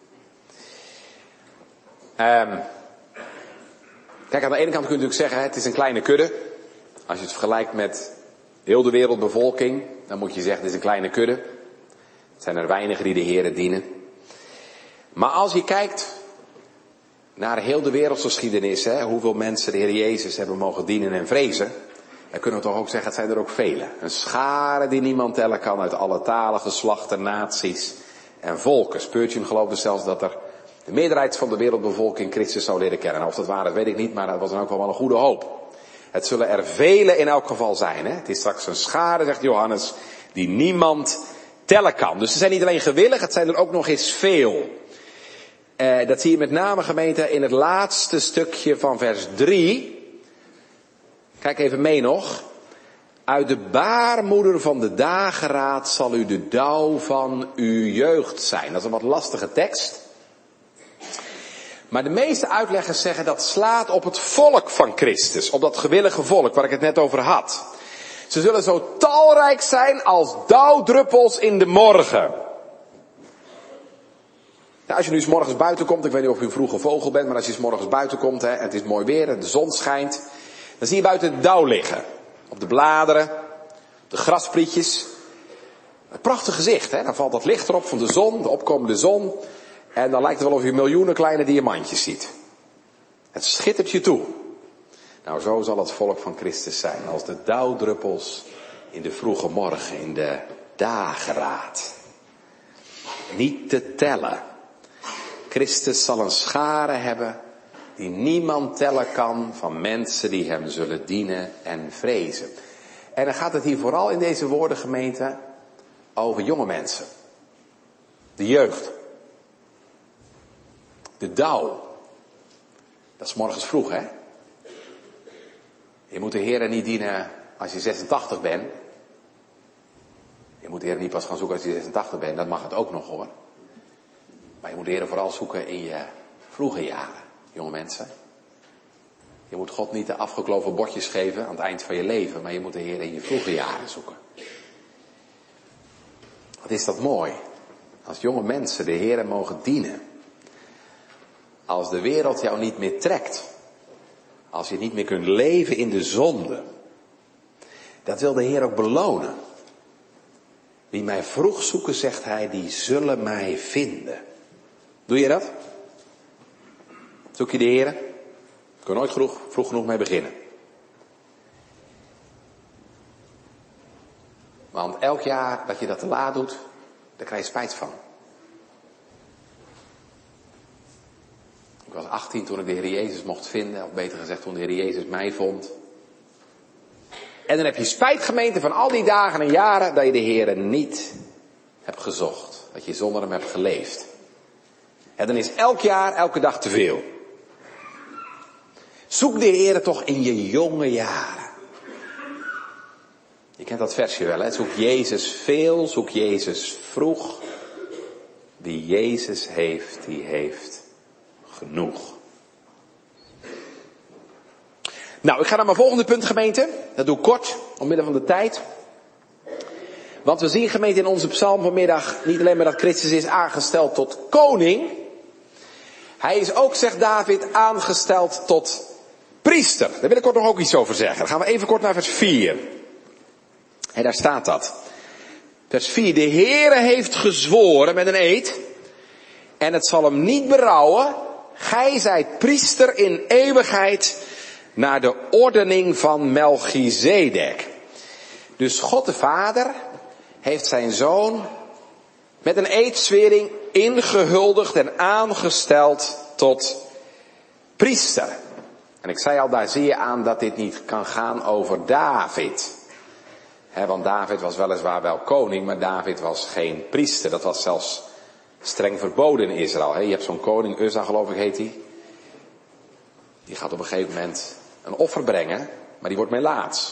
Kijk, aan de ene kant kun je natuurlijk zeggen, het is een kleine kudde. Als je het vergelijkt met heel de wereldbevolking, dan moet je zeggen, het is een kleine kudde. Het zijn er weinigen die de Heere dienen. Maar als je kijkt naar heel de wereldgeschiedenis, hoeveel mensen de Heer Jezus hebben mogen dienen en vrezen, dan kunnen we toch ook zeggen, het zijn er ook velen. Een schare die niemand tellen kan uit alle talen, geslachten, naties en volken. Spurgeon geloofde zelfs dat er de meerderheid van de wereldbevolking Christus zou leren kennen. Nou, of dat waar is, weet ik niet, maar dat was dan ook wel een goede hoop. Het zullen er vele in elk geval zijn. Hè? Het is straks een schare, zegt Johannes, die niemand tellen kan. Dus ze zijn niet alleen gewillig, het zijn er ook nog eens veel. Dat zie je met name, gemeente, in het laatste stukje van vers 3. Kijk even mee nog. Uit de baarmoeder van de dageraad zal u de dauw van uw jeugd zijn. Dat is een wat lastige tekst. Maar de meeste uitleggers zeggen dat slaat op het volk van Christus. Op dat gewillige volk waar ik het net over had. Ze zullen zo talrijk zijn als dauwdruppels in de morgen. Ja, als je nu 's morgens buiten komt, ik weet niet of u een vroege vogel bent, maar als je 's morgens buiten komt, en het is mooi weer en de zon schijnt, dan zie je buiten de dauw liggen. Op de bladeren, de grasprietjes. Een prachtig gezicht, hè? Dan valt dat licht erop van de zon, de opkomende zon. En dan lijkt het wel of je miljoenen kleine diamantjes ziet. Het schittert je toe. Nou, zo zal het volk van Christus zijn, als de dauwdruppels in de vroege morgen, in de dageraad. Niet te tellen. Christus zal een schare hebben die niemand tellen kan van mensen die hem zullen dienen en vrezen. En dan gaat het hier vooral in deze woorden, gemeente, over jonge mensen. De jeugd. De dauw. Dat is morgens vroeg, hè? Je moet de Heer niet dienen als je 86 bent. Je moet de Heer niet pas gaan zoeken als je 86 bent. Dat mag het ook nog, hoor. Maar je moet de Heer vooral zoeken in je vroege jaren, jonge mensen. Je moet God niet de afgekloven bordjes geven aan het eind van je leven. Maar je moet de Heer in je vroege jaren zoeken. Wat is dat mooi. Als jonge mensen de Heer mogen dienen. Als de wereld jou niet meer trekt. Als je niet meer kunt leven in de zonde. Dat wil de Heer ook belonen. Wie mij vroeg zoeken, zegt hij, die zullen mij vinden. Doe je dat? Zoek je de Heer? Ik kan nooit vroeg genoeg mee beginnen. Want elk jaar dat je dat te laat doet, daar krijg je spijt van. Ik was 18 toen ik de Heer Jezus mocht vinden, of beter gezegd toen de Heer Jezus mij vond. En dan heb je spijt, gemeente, van al die dagen en jaren dat je de Heer niet hebt gezocht. Dat je zonder hem hebt geleefd. En dan is elk jaar, elke dag te veel. Zoek de Heere toch in je jonge jaren. Je kent dat versje wel, hè? Zoek Jezus veel, zoek Jezus vroeg. Die Jezus heeft, die heeft genoeg. Nou, ik ga naar mijn volgende punt, gemeente. Dat doe ik kort, omwille van de tijd. Want we zien, gemeente, in onze psalm vanmiddag niet alleen maar dat Christus is aangesteld tot koning. Hij is ook, zegt David, aangesteld tot priester. Daar wil ik kort nog ook iets over zeggen. Dan gaan we even kort naar vers 4. En daar staat dat. Vers 4. De Heere heeft gezworen met een eed. En het zal hem niet berouwen. Gij zijt priester in eeuwigheid naar de ordening van Melchizedek. Dus God de Vader heeft zijn zoon met een eedzwering ingehuldigd en aangesteld tot priester. En ik zei al, daar zie je aan dat dit niet kan gaan over David. Want David was weliswaar wel koning, maar David was geen priester. Dat was zelfs streng verboden in Israël. Je hebt zo'n koning, Uzza geloof ik heet die. Die gaat op een gegeven moment een offer brengen, maar die wordt melaats.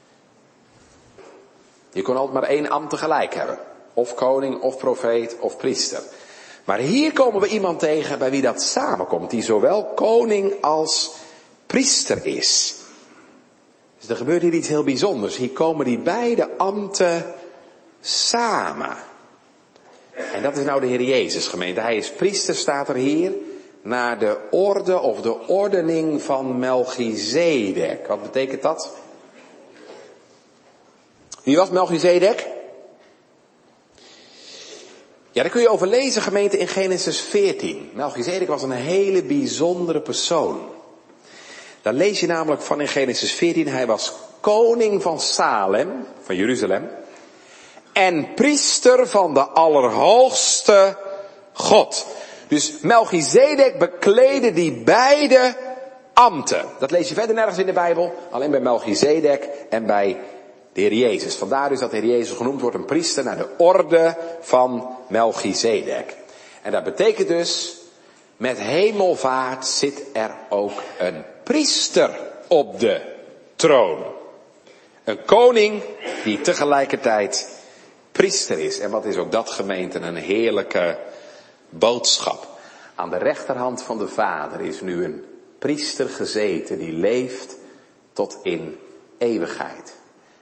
Je kon altijd maar één ambt tegelijk hebben. Of koning, of profeet, of priester. Maar hier komen we iemand tegen bij wie dat samenkomt. Die zowel koning als priester is. Dus er gebeurt hier iets heel bijzonders. Hier komen die beide ambten samen. En dat is nou de Heer Jezus, gemeente. Hij is priester, staat er hier, naar de orde of de ordening van Melchizedek. Wat betekent dat? Wie was Melchizedek? Ja, daar kun je over lezen, gemeente, in Genesis 14. Melchizedek was een hele bijzondere persoon. Daar lees je namelijk van in Genesis 14. Hij was koning van Salem, van Jeruzalem. En priester van de Allerhoogste God. Dus Melchizedek bekleedde die beide ambten. Dat lees je verder nergens in de Bijbel. Alleen bij Melchizedek en bij de Heer Jezus. Vandaar dus dat de Heer Jezus genoemd wordt een priester naar de orde van Melchizedek. En dat betekent dus, met hemelvaart zit er ook een priester op de troon. Een koning die tegelijkertijd priester is. En wat is ook dat, gemeente, een heerlijke boodschap. Aan de rechterhand van de Vader is nu een priester gezeten die leeft tot in eeuwigheid.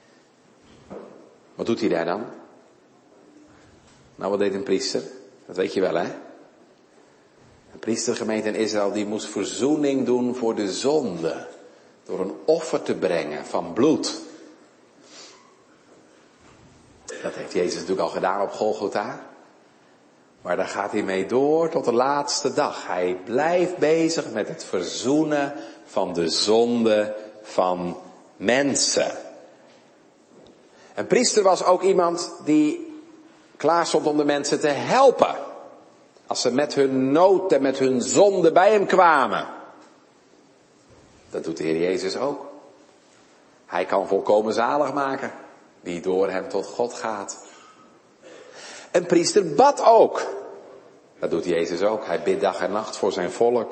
Wat doet hij daar dan? Nou, wat deed een priester? Dat weet je wel, hè? Een priestergemeente in Israël die moest verzoening doen voor de zonde. Door een offer te brengen van bloed. Dat heeft Jezus natuurlijk al gedaan op Golgotha. Maar daar gaat hij mee door tot de laatste dag. Hij blijft bezig met het verzoenen van de zonde van mensen. Een priester was ook iemand die klaar stond om de mensen te helpen. Als ze met hun nood en met hun zonde bij hem kwamen. Dat doet de Heer Jezus ook. Hij kan volkomen zalig maken. Wie door hem tot God gaat. Een priester bad ook. Dat doet Jezus ook. Hij bidt dag en nacht voor zijn volk.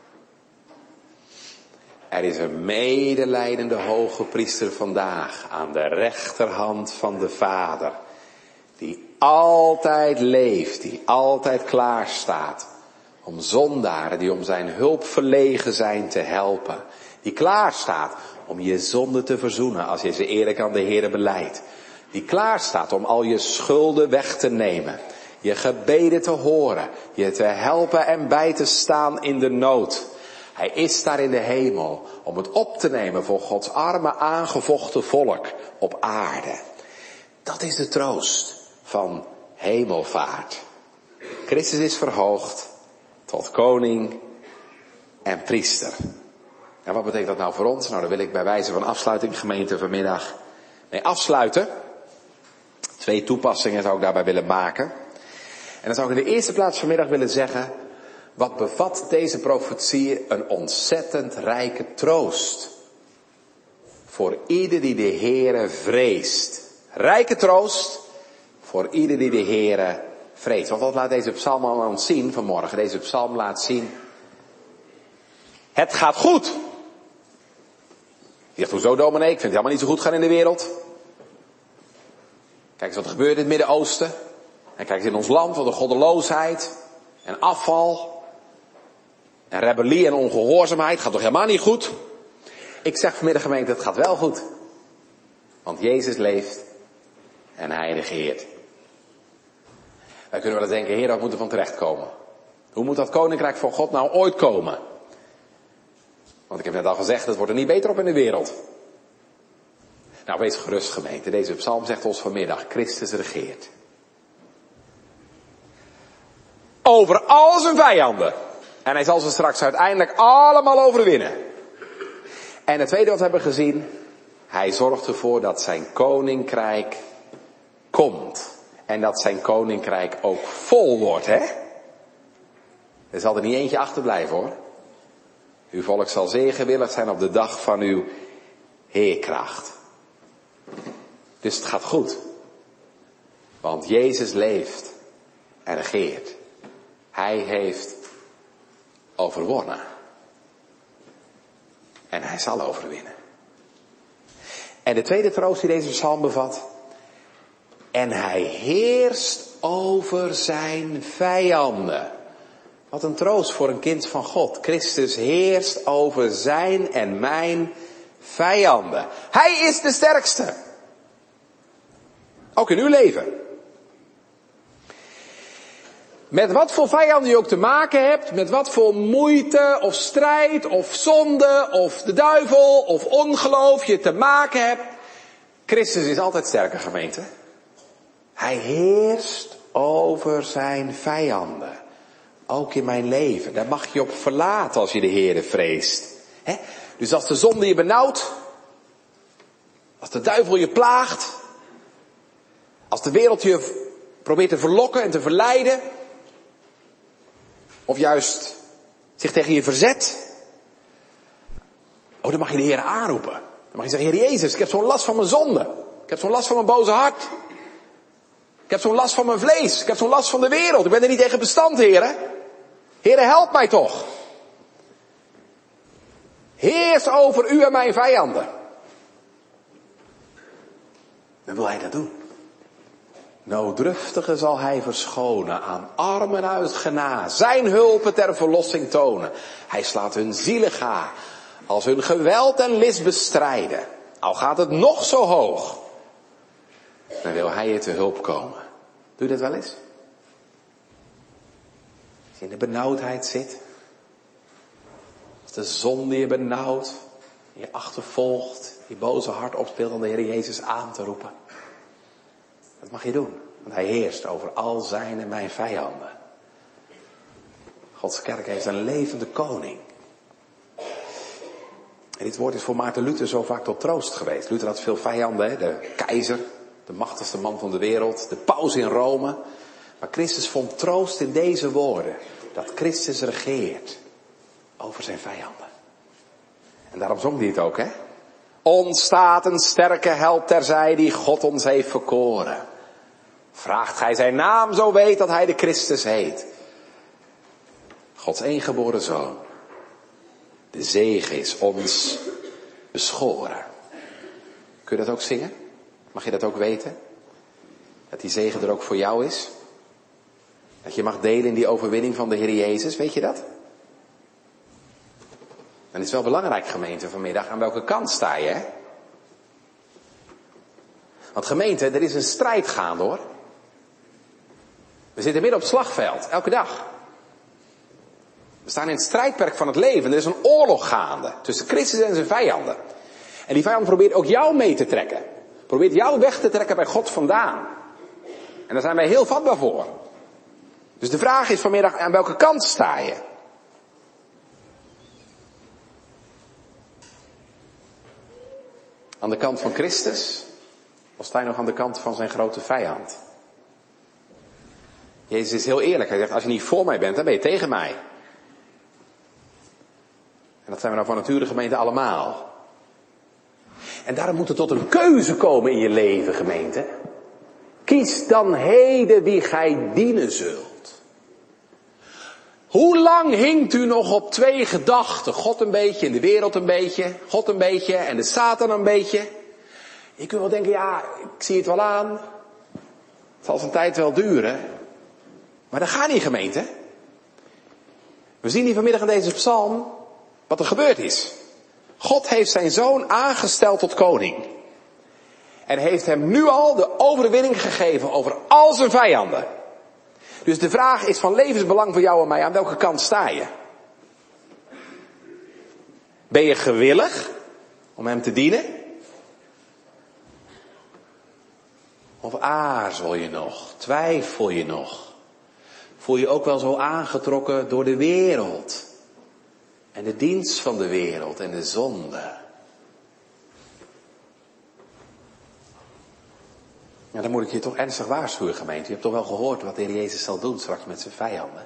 Er is een medelijdende hoge priester vandaag aan de rechterhand van de Vader. Die altijd leeft, die altijd klaar staat om zondaren die om zijn hulp verlegen zijn te helpen. Die klaar staat om je zonde te verzoenen als je ze eerlijk aan de Heere belijdt. Die klaar staat om al je schulden weg te nemen. Je gebeden te horen. Je te helpen en bij te staan in de nood. Hij is daar in de hemel om het op te nemen voor Gods arme aangevochten volk op aarde. Dat is de troost van hemelvaart. Christus is verhoogd tot koning en priester. En wat betekent dat nou voor ons? Nou, daar wil ik bij wijze van afsluiting, gemeente, vanmiddag mee afsluiten. 2 toepassingen zou ik daarbij willen maken. En dan zou ik in de eerste plaats vanmiddag willen zeggen, wat bevat deze profetie een ontzettend rijke troost. Voor ieder die de Heere vreest. Rijke troost voor ieder die de Heere vreest. Want wat laat deze psalm aan ons zien vanmorgen? Deze psalm laat zien, het gaat goed zegt, hoezo dominee? Ik vind het helemaal niet zo goed gaan in de wereld. Kijk eens wat er gebeurt in het Midden-Oosten. En kijk eens in ons land, wat een goddeloosheid. En afval. En rebellie en ongehoorzaamheid. Gaat toch helemaal niet goed? Ik zeg vanmiddag gemeente, het gaat wel goed. Want Jezus leeft. En hij regeert. Wij kunnen wel eens denken, Heer, wat moet er van terechtkomen? Hoe moet dat koninkrijk van God nou ooit komen? Want ik heb net al gezegd, het wordt er niet beter op in de wereld. Nou, wees gerust gemeente. Deze psalm zegt ons vanmiddag, Christus regeert. Over al zijn vijanden. En hij zal ze straks uiteindelijk allemaal overwinnen. En het tweede wat we hebben gezien, hij zorgt ervoor dat zijn koninkrijk komt. En dat zijn koninkrijk ook vol wordt, hè? Er zal er niet eentje achterblijven, hoor. Uw volk zal zeer gewillig zijn op de dag van uw heerkracht. Dus het gaat goed. Want Jezus leeft en regeert. Hij heeft overwonnen. En hij zal overwinnen. En de tweede troost die deze psalm bevat. En hij heerst over zijn vijanden. Wat een troost voor een kind van God. Christus heerst over zijn en mijn vijanden. Hij is de sterkste. Ook in uw leven. Met wat voor vijanden je ook te maken hebt, met wat voor moeite of strijd of zonde of de duivel of ongeloof je te maken hebt. Christus is altijd sterker, gemeente. Hij heerst over zijn vijanden. Ook in mijn leven. Daar mag je op verlaten als je de Heere vreest. He? Dus als de zonde je benauwt. Als de duivel je plaagt. Als de wereld je probeert te verlokken en te verleiden. Of juist zich tegen je verzet. Dan mag je de Heere aanroepen. Dan mag je zeggen, Heer Jezus, ik heb zo'n last van mijn zonde. Ik heb zo'n last van mijn boze hart. Ik heb zo'n last van mijn vlees. Ik heb zo'n last van de wereld. Ik ben er niet tegen bestand, Heere. Heere, help mij toch. Heers over u en mijn vijanden. Dan wil hij dat doen. Nooddruftige zal hij verschonen, aan armen uit genaas, zijn hulpen ter verlossing tonen. Hij slaat hun zielen ga, als hun geweld en list bestrijden. Al gaat het nog zo hoog, dan wil hij je te hulp komen. Doe je dat wel eens? Als je in de benauwdheid zit, als de zonde je benauwt, je achtervolgt, je boze hart opspeelt om de Heer Jezus aan te roepen. Dat mag je doen, want hij heerst over al zijn en mijn vijanden. Gods kerk heeft een levende koning. En dit woord is voor Maarten Luther zo vaak tot troost geweest. Luther had veel vijanden, hè? De keizer, de machtigste man van de wereld, de paus in Rome. Maar Christus vond troost in deze woorden. Dat Christus regeert over zijn vijanden. En daarom zong hij het ook, hè? Ons staat een sterke held terzij die God ons heeft verkoren. Vraagt gij zijn naam, zo weet dat hij de Christus heet. Gods eengeboren zoon. De zege is ons beschoren. Kun je dat ook zingen? Mag je dat ook weten? Dat die zegen er ook voor jou is? Dat je mag delen in die overwinning van de Heer Jezus, weet je dat? En het is wel belangrijk, gemeente, vanmiddag, aan welke kant sta je, hè? Want gemeente, er is een strijd gaande, hoor. We zitten midden op het slagveld, elke dag. We staan in het strijdperk van het leven. Er is een oorlog gaande tussen Christus en zijn vijanden. En die vijand probeert ook jou mee te trekken. Probeert jou weg te trekken bij God vandaan. En daar zijn wij heel vatbaar voor. Dus de vraag is vanmiddag, aan welke kant sta je? Aan de kant van Christus? Of sta je nog aan de kant van zijn grote vijand? Jezus is heel eerlijk. Hij zegt, als je niet voor mij bent, dan ben je tegen mij. En dat zijn we nou van nature gemeente allemaal. En daarom moet er tot een keuze komen in je leven, gemeente. Kies dan heden wie gij dienen zult. Hoe lang hinkt u nog op twee gedachten? God een beetje en de wereld een beetje. God een beetje en de Satan een beetje. Je kunt wel denken, ja, ik zie het wel aan. Het zal zijn tijd wel duren. Maar dat gaat niet, gemeente. We zien hier vanmiddag in deze psalm wat er gebeurd is. God heeft zijn zoon aangesteld tot koning. En heeft hem nu al de overwinning gegeven over al zijn vijanden. Dus de vraag is van levensbelang voor jou en mij. Aan welke kant sta je? Ben je gewillig om hem te dienen? Of aarzel je nog? Twijfel je nog? Voel je ook wel zo aangetrokken door de wereld? En de dienst van de wereld en de zonde? Ja, dan moet ik je toch ernstig waarschuwen, gemeente. Je hebt toch wel gehoord wat de Heer Jezus zal doen straks met zijn vijanden.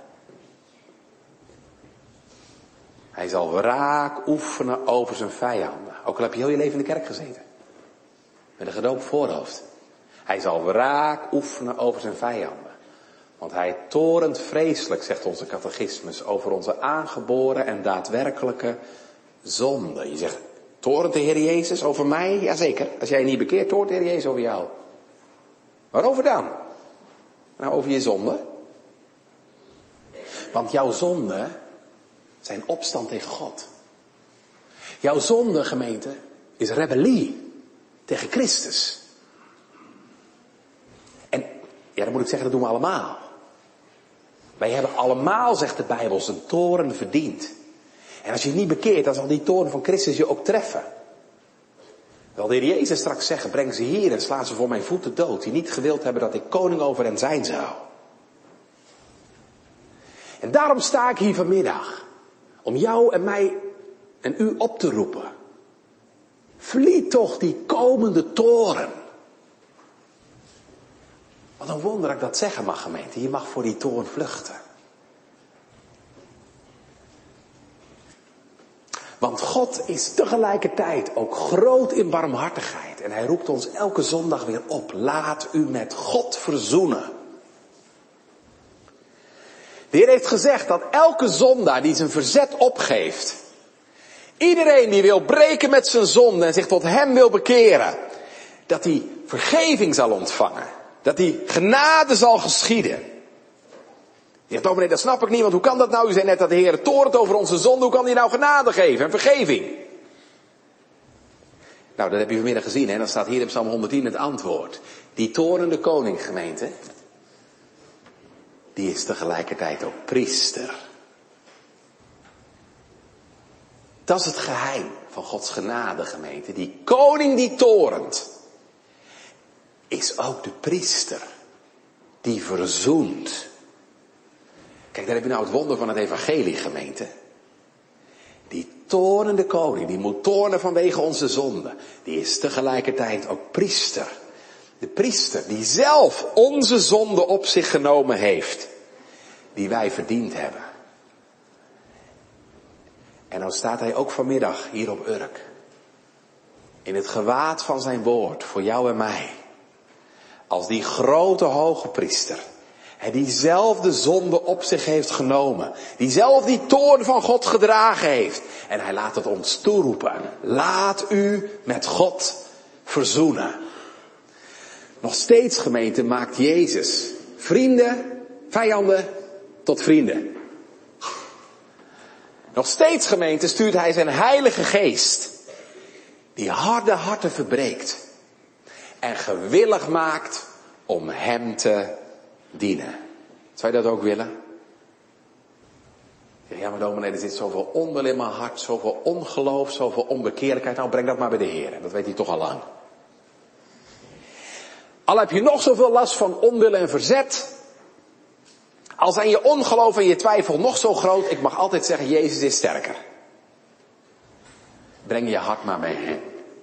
Hij zal wraak oefenen over zijn vijanden. Ook al heb je heel je leven in de kerk gezeten. Met een gedoopt voorhoofd. Hij zal wraak oefenen over zijn vijanden. Want hij torent vreselijk, zegt onze catechismus, over onze aangeboren en daadwerkelijke zonde. Je zegt, torent de Heer Jezus over mij? Jazeker. Als jij je niet bekeert, torent de Heer Jezus over jou. Waarover dan? Nou, over je zonde. Want jouw zonde zijn opstand tegen God. Jouw zonde, gemeente, is rebellie tegen Christus. En, ja, dan moet ik zeggen, dat doen we allemaal. Wij hebben allemaal, zegt de Bijbel, zijn toorn verdiend. En als je het niet bekeert, dan zal die toorn van Christus je ook treffen. Wel, de Heer Jezus straks zeggen, breng ze hier en sla ze voor mijn voeten dood, die niet gewild hebben dat ik koning over hen zijn zou. En daarom sta ik hier vanmiddag, om jou en mij en u op te roepen. Vlieg toch die komende toorn. Wat een wonder dat ik dat zeggen mag, gemeente. Je mag voor die toorn vluchten. Want God is tegelijkertijd ook groot in barmhartigheid. En hij roept ons elke zondag weer op. Laat u met God verzoenen. De Heer heeft gezegd dat elke zondaar die zijn verzet opgeeft. Iedereen die wil breken met zijn zonde en zich tot hem wil bekeren. Dat hij vergeving zal ontvangen. Dat hij genade zal geschieden. Je zegt, oh nee, dat snap ik niet, want hoe kan dat nou? U zei net dat de Heer torent over onze zonde, hoe kan hij nou genade geven en vergeving? Nou, dat heb je vanmiddag gezien, hè? Dan staat hier in Psalm 110 het antwoord. Die torende koning, gemeente, die is tegelijkertijd ook priester. Dat is het geheim van Gods genade, gemeente. Die koning die torent, is ook de priester die verzoent. Kijk, daar heb je nou het wonder van het evangelie, gemeente. Die toornende koning, die moet toornen vanwege onze zonde, die is tegelijkertijd ook priester. De priester die zelf onze zonde op zich genomen heeft, die wij verdiend hebben. En dan staat hij ook vanmiddag hier op Urk, in het gewaad van zijn woord, voor jou en mij, als die grote hoge priester. En die zelf de zonde op zich heeft genomen. Die zelf die toorn van God gedragen heeft. En hij laat het ons toeroepen. Laat u met God verzoenen. Nog steeds, gemeente, maakt Jezus vrienden, vijanden tot vrienden. Nog steeds, gemeente, stuurt hij zijn heilige geest. Die harde harten verbreekt. En gewillig maakt om hem te dienen. Zou je dat ook willen? Ja, maar dominee, er zit zoveel onwil in mijn hart, zoveel ongeloof, zoveel onbekeerlijkheid. Nou, breng dat maar bij de Heer. Dat weet hij toch al lang. Al heb je nog zoveel last van onwil en verzet. Al zijn je ongeloof en je twijfel nog zo groot. Ik mag altijd zeggen, Jezus is sterker. Breng je hart maar bij hem.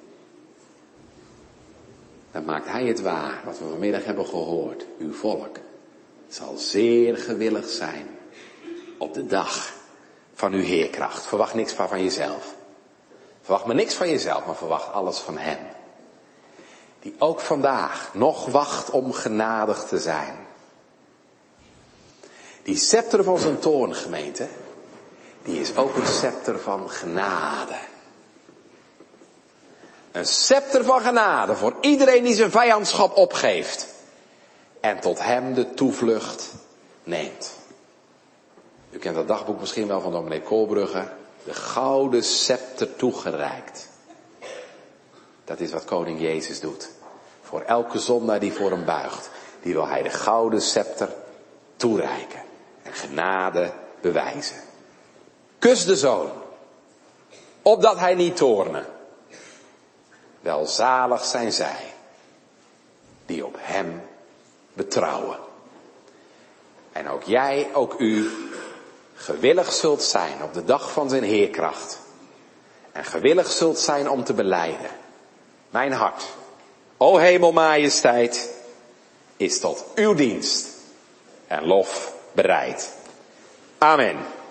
Dan maakt hij het waar, wat we vanmiddag hebben gehoord. Uw volk zal zeer gewillig zijn op de dag van uw heerkracht. Verwacht niks van jezelf. Verwacht maar niks van jezelf, maar verwacht alles van hem. Die ook vandaag nog wacht om genadig te zijn. Die scepter van zijn toorn, gemeente, die is ook een scepter van genade. Een scepter van genade voor iedereen die zijn vijandschap opgeeft. En tot hem de toevlucht neemt. U kent dat dagboek misschien wel van dominee Koolbrugge. De gouden scepter toegereikt. Dat is wat koning Jezus doet. Voor elke zondaar die voor hem buigt. Die wil hij de gouden scepter toereiken. En genade bewijzen. Kus de zoon. Opdat hij niet toorne. Welzalig zijn zij. Die op hem betrouwen. En ook jij, ook u, gewillig zult zijn op de dag van zijn heerkracht. En gewillig zult zijn om te belijden. Mijn hart, o hemelmajesteit, is tot uw dienst en lof bereid. Amen.